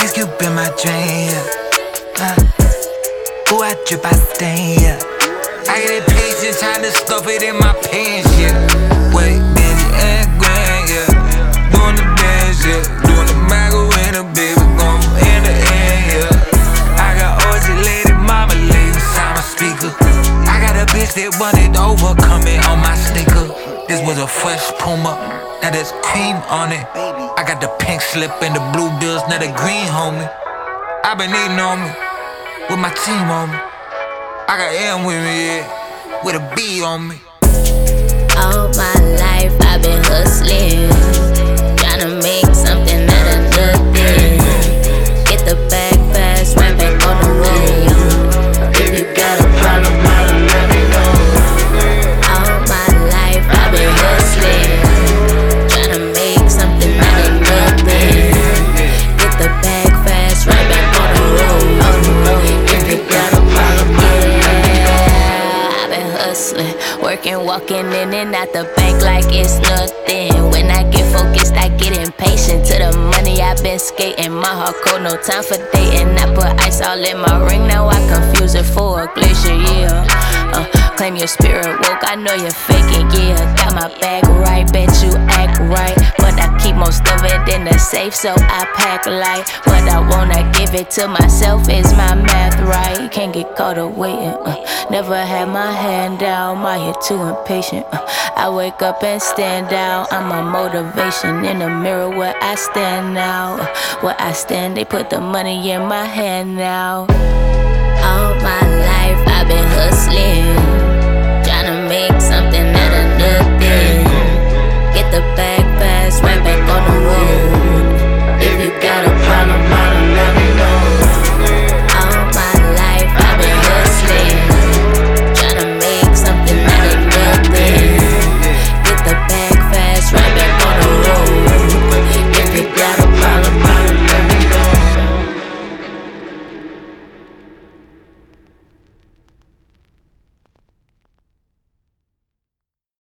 Ice Cube in my drain, yeah. Ooh, I drip, I stain, yeah. I get it patient, tryna stuff it in my pants, yeah. Wait, Benji and Grand, yeah. Doing the dance, yeah. Doing the Macarena, baby, going from end to end, yeah. I got OG lady, mama lady inside my speaker. I got a bitch that wanted over, coming on my sneaker. This was a fresh Puma, now there's cream on it. I got the pink slip and the blue bills, now the green, homie. I been eating on me, with my team on me. I got M with me, yeah, with a B on me. All my life I've been hustling, tryna make something out of nothing. Get the bag fast, right back on the road. If you got a problem, let me know. All my life I've been hustling, tryna make something out of nothing. Get the bag fast, right back on the road. If you got a problem, I've been hustling, working, walking in and out the bank like it's nothing. When I get focused, I get impatient. To the money, I've been skating. My heart cold, no time for dating. I put ice all in my ring, now I confuse it for a glacier, yeah. Claim your spirit woke, I know you're faking, yeah. Got my bag right, bet you act right. But I keep most of it in the safe, so I pack light. What I wanna give it to myself, is my math right? Can't get caught up waiting, never had my hand down, my head too impatient. I wake up and stand out, I'm my motivation. In the mirror where I stand now, where I stand, they put the money in my hand now. All my life I've been hustling, tryna make something out of nothing. Get the bag